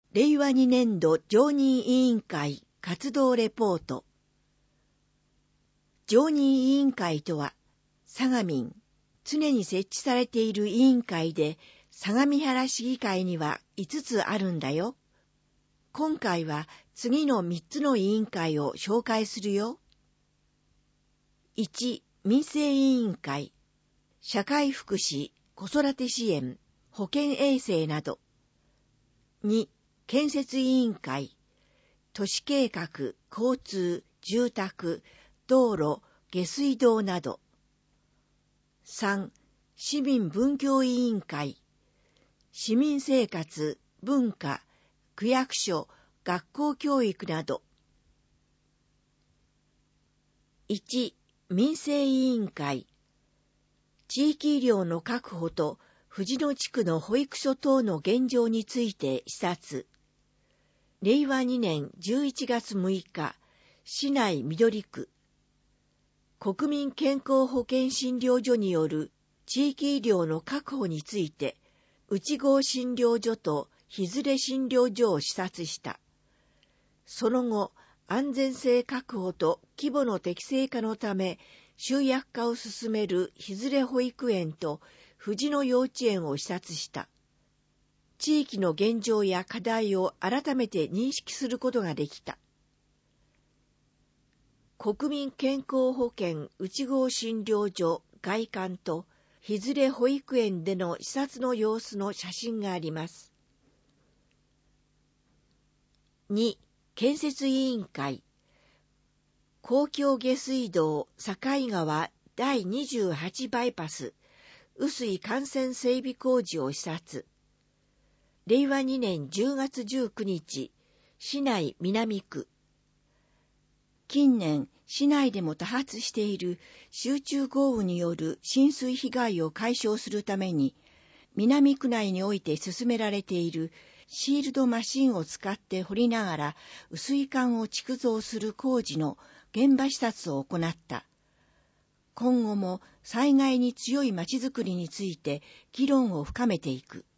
令和2年度常任委員会活動レポート。常任委員会とは、相模民、常に設置されている委員会で、相模原市議会には5つあるんだよ。今回は次の3つの委員会を紹介するよ。1、民生委員会。社会福祉、子育て支援、保健衛生など。2、建設委員会。都市計画、交通、住宅、道路、下水道など。3、市民文教委員会。市民生活、文化、区役所、学校教育など。1、民生委員会。地域医療の確保と藤野地区の保育所等の現状について視察。令和2年11月6日、市内緑区。国民健康保険診療所による地域医療の確保について、内郷診療所と日連診療所を視察した。その後、安全性確保と規模の適正化のため、集約化を進める日連保育園と藤野幼稚園を視察した。地域の現状や課題を改めて認識することができた。国民健康保険内郷診療所外観と日連保育園での視察の様子の写真があります。2、建設委員会。公共下水道境川第28バイパス雨水幹線整備工事を視察。令和2年10月19日、市内南区。近年、市内でも多発している集中豪雨による浸水被害を解消するために、南区内において進められているシールドマシンを使って掘りながら雨水管を築造する工事の現場視察を行った。今後も災害に強いまちづくりについて議論を深めていく。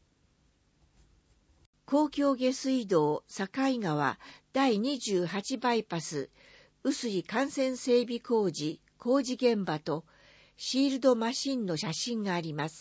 公共下水道境川第28バイパス雨水幹線整備工事現場とシールドマシンの写真があります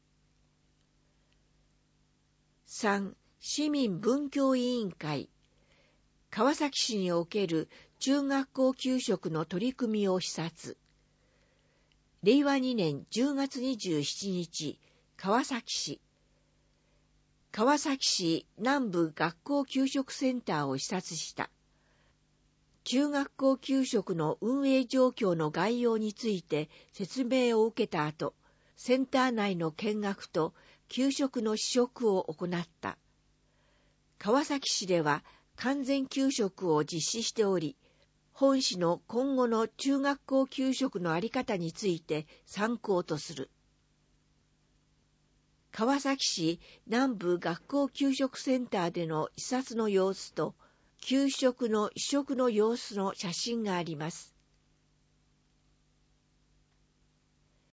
。3、市民文教委員会。川崎市における中学校給食の取り組みを視察。令和2年10月27日、川崎市。川崎市南部学校給食センターを視察した。中学校給食の運営状況の概要について説明を受けた後、センター内の見学と給食の試食を行った。川崎市では完全給食を実施しており、本市の今後の中学校給食のあり方について参考とする。川崎市南部学校給食センターでの視察の様子と、給食の試食の様子の写真があります。